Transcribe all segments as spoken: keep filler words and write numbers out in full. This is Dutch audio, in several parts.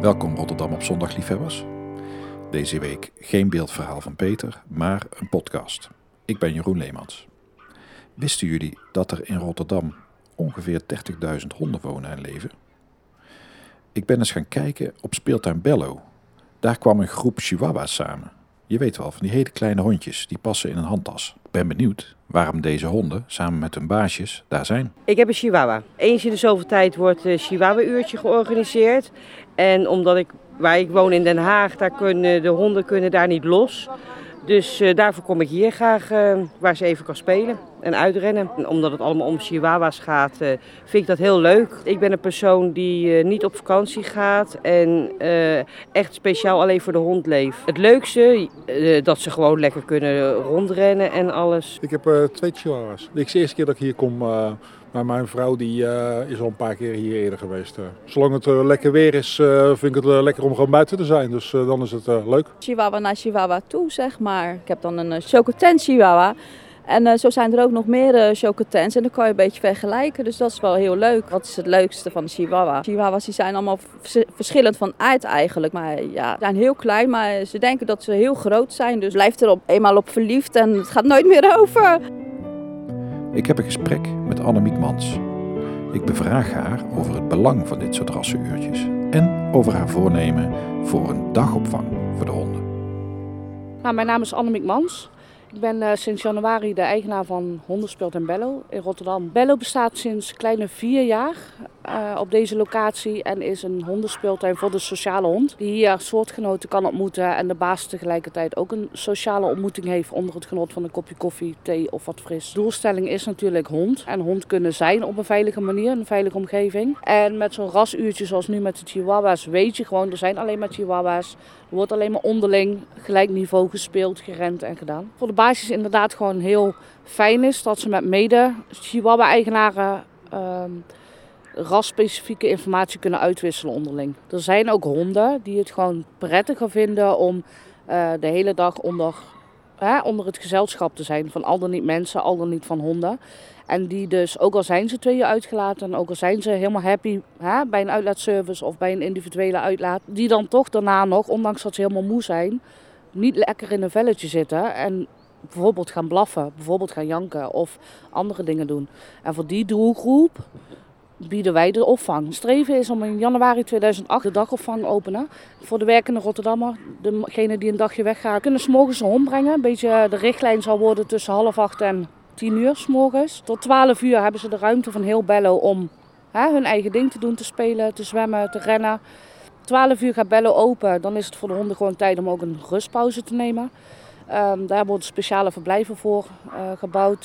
Welkom Rotterdam op zondag, liefhebbers. Deze week geen beeldverhaal van Peter, maar een podcast. Ik ben Jeroen Leemans. Wisten jullie dat er in Rotterdam ongeveer dertigduizend honden wonen en leven? Ik ben eens gaan kijken op speeltuin Bello. Daar kwam een groep chihuahua's samen. Je weet wel, van die hele kleine hondjes, die passen in een handtas. Ik ben benieuwd waarom deze honden, samen met hun baasjes, daar zijn. Ik heb een chihuahua. Eens in de zoveel tijd wordt een chihuahua-uurtje georganiseerd. En omdat ik, waar ik woon in Den Haag, daar kunnen de honden kunnen daar niet los. Dus uh, daarvoor kom ik hier graag, uh, waar ze even kan spelen en uitrennen. En omdat het allemaal om chihuahua's gaat, uh, vind ik dat heel leuk. Ik ben een persoon die uh, niet op vakantie gaat en uh, echt speciaal alleen voor de hond leeft. Het leukste, uh, dat ze gewoon lekker kunnen rondrennen en alles. Ik heb uh, twee chihuahua's. Dit is de eerste keer dat ik hier kom. Uh... Maar mijn vrouw die, uh, is al een paar keer hier eerder geweest. Uh, zolang het uh, lekker weer is, uh, vind ik het uh, lekker om gewoon buiten te zijn. Dus uh, dan is het uh, leuk. Chihuahua naar Chihuahua toe, zeg maar. Ik heb dan een uh, chocotent Chihuahua. En uh, zo zijn er ook nog meer uh, chocotents. En dan kan je een beetje vergelijken. Dus dat is wel heel leuk. Wat is het leukste van de Chihuahua? Chihuahuas die zijn allemaal v- verschillend van aard eigenlijk. Maar ja, ze zijn heel klein. Maar ze denken dat ze heel groot zijn. Dus blijf er op, eenmaal op verliefd. En het gaat nooit meer over. Ik heb een gesprek met Annemiek Mans. Ik bevraag haar over het belang van dit soort rassenuurtjes en over haar voornemen voor een dagopvang voor de honden. Nou, mijn naam is Annemiek Mans. Ik ben uh, sinds januari de eigenaar van Hondenspeeltuin Bello in Rotterdam. Bello bestaat sinds kleine vier jaar uh, op deze locatie en is een hondenspeeltuin voor de sociale hond. Die hier soortgenoten kan ontmoeten en de baas tegelijkertijd ook een sociale ontmoeting heeft onder het genot van een kopje koffie, thee of wat fris. De doelstelling is natuurlijk hond en hond kunnen zijn op een veilige manier, een veilige omgeving. En met zo'n rasuurtje zoals nu met de chihuahua's weet je gewoon, er zijn alleen maar chihuahua's. Er wordt alleen maar onderling gelijk niveau gespeeld, gerend en gedaan. Voor de basis inderdaad gewoon heel fijn is dat ze met mede chihuahua-eigenaren uh, rasspecifieke informatie kunnen uitwisselen onderling. Er zijn ook honden die het gewoon prettiger vinden om uh, de hele dag onder, hè, onder het gezelschap te zijn van al dan niet mensen, al dan niet van honden. En die dus, ook al zijn ze tweeën uitgelaten en ook al zijn ze helemaal happy hè, bij een uitlaatservice of bij een individuele uitlaat, die dan toch daarna nog, ondanks dat ze helemaal moe zijn, niet lekker in een velletje zitten en bijvoorbeeld gaan blaffen, bijvoorbeeld gaan janken of andere dingen doen. En voor die doelgroep bieden wij de opvang. Het streven is om in januari tweeduizend acht de dagopvang openen. Voor de werkende Rotterdammer, degene die een dagje weggaat, kunnen 's morgens een hond brengen. Een beetje de richtlijn zal worden tussen half acht en tien uur 's morgens. Tot twaalf uur hebben ze de ruimte van heel Bello om hè, hun eigen ding te doen, te spelen, te zwemmen, te rennen. twaalf uur gaat Bello open, dan is het voor de honden gewoon tijd om ook een rustpauze te nemen. Um, daar worden speciale verblijven voor uh, gebouwd.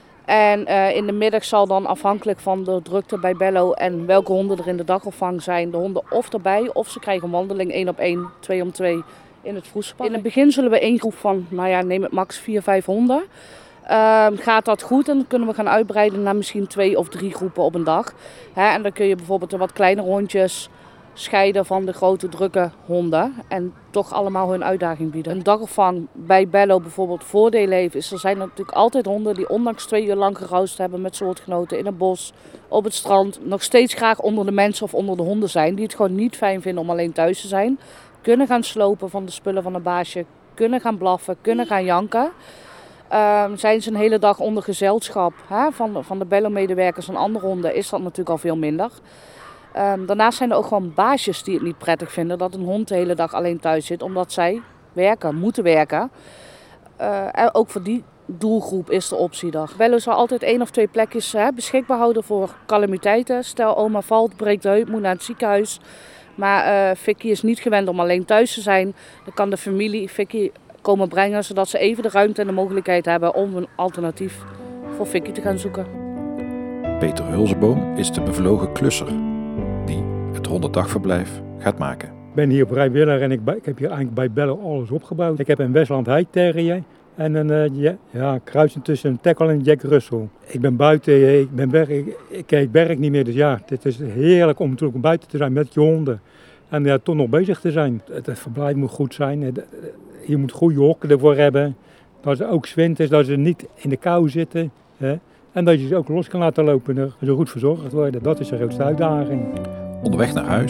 En uh, in de middag zal dan afhankelijk van de drukte bij Bello en welke honden er in de dagopvang zijn, de honden of erbij of ze krijgen een wandeling één op één, twee om twee in het Vroegspark. In het begin zullen we één groep van, nou ja, neem het max vier, vijf honden. Uh, gaat dat goed, dan kunnen we gaan uitbreiden naar misschien twee of drie groepen op een dag. Hè, en dan kun je bijvoorbeeld de wat kleinere hondjes scheiden van de grote drukke honden en toch allemaal hun uitdaging bieden. Een dagopvang bij Bello bijvoorbeeld voordelen heeft is, er zijn natuurlijk altijd honden die ondanks twee uur lang geroust hebben met soortgenoten in het bos, op het strand, nog steeds graag onder de mensen of onder de honden zijn, die het gewoon niet fijn vinden om alleen thuis te zijn, kunnen gaan slopen van de spullen van een baasje, kunnen gaan blaffen, kunnen gaan janken. Uh, zijn ze een hele dag onder gezelschap hè, van, van de Bello-medewerkers en andere honden, is dat natuurlijk al veel minder. Um, daarnaast zijn er ook gewoon baasjes die het niet prettig vinden dat een hond de hele dag alleen thuis zit, omdat zij werken, moeten werken. Uh, en ook voor die doelgroep is de optiedag. Bello zal altijd één of twee plekjes hè, beschikbaar houden voor calamiteiten. Stel oma valt, breekt de heup, moet naar het ziekenhuis. Maar uh, Vicky is niet gewend om alleen thuis te zijn. Dan kan de familie Vicky komen brengen, zodat ze even de ruimte en de mogelijkheid hebben om een alternatief voor Vicky te gaan zoeken. Peter Hulseboom is de bevlogen klusser die het hondenddagverblijf gaat maken. Ik ben hier vrijwilliger en ik, ik heb hier eigenlijk bij Bello alles opgebouwd. Ik heb een Westland High Terrier en een uh, ja, ja, kruising tussen een Tackle en Jack Russell. Ik ben buiten, ik, ben werk, ik, ik, ik werk niet meer, dus ja, het is heerlijk om natuurlijk buiten te zijn met je honden. En ja, toch nog bezig te zijn. Het, het verblijf moet goed zijn, je moet goede hokken ervoor hebben. Dat ze ook 's winters, dat ze niet in de kou zitten. Hè. En dat je ze ook los kan laten lopen en er goed verzorgd worden. Dat is de grootste uitdaging. Onderweg naar huis kan ik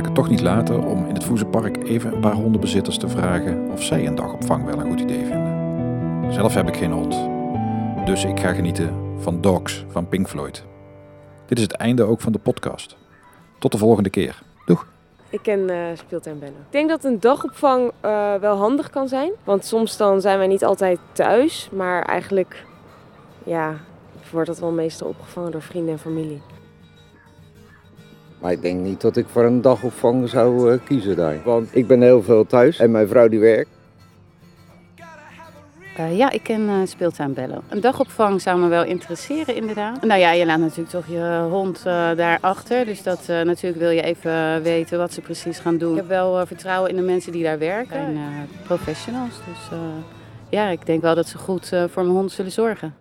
het toch niet laten om in het Voezenpark even een paar hondenbezitters te vragen of zij een dagopvang wel een goed idee vinden. Zelf heb ik geen hond, dus ik ga genieten van Dogs van Pink Floyd. Dit is het einde ook van de podcast. Tot de volgende keer. Doeg! Ik ken uh, Speeltuin Bello. Ik denk dat een dagopvang uh, wel handig kan zijn. Want soms dan zijn wij niet altijd thuis. Maar eigenlijk ja, wordt dat wel meestal opgevangen door vrienden en familie. Maar ik denk niet dat ik voor een dagopvang zou uh, kiezen daar. Want ik ben heel veel thuis en mijn vrouw die werkt. Uh, ja, ik ken uh, Speeltuin Bello. Een dagopvang zou me wel interesseren inderdaad. Nou ja, je laat natuurlijk toch je hond uh, daarachter. Dus dat uh, natuurlijk wil je even weten wat ze precies gaan doen. Ik heb wel uh, vertrouwen in de mensen die daar werken. En uh, professionals. Dus uh, ja, ik denk wel dat ze goed uh, voor mijn hond zullen zorgen.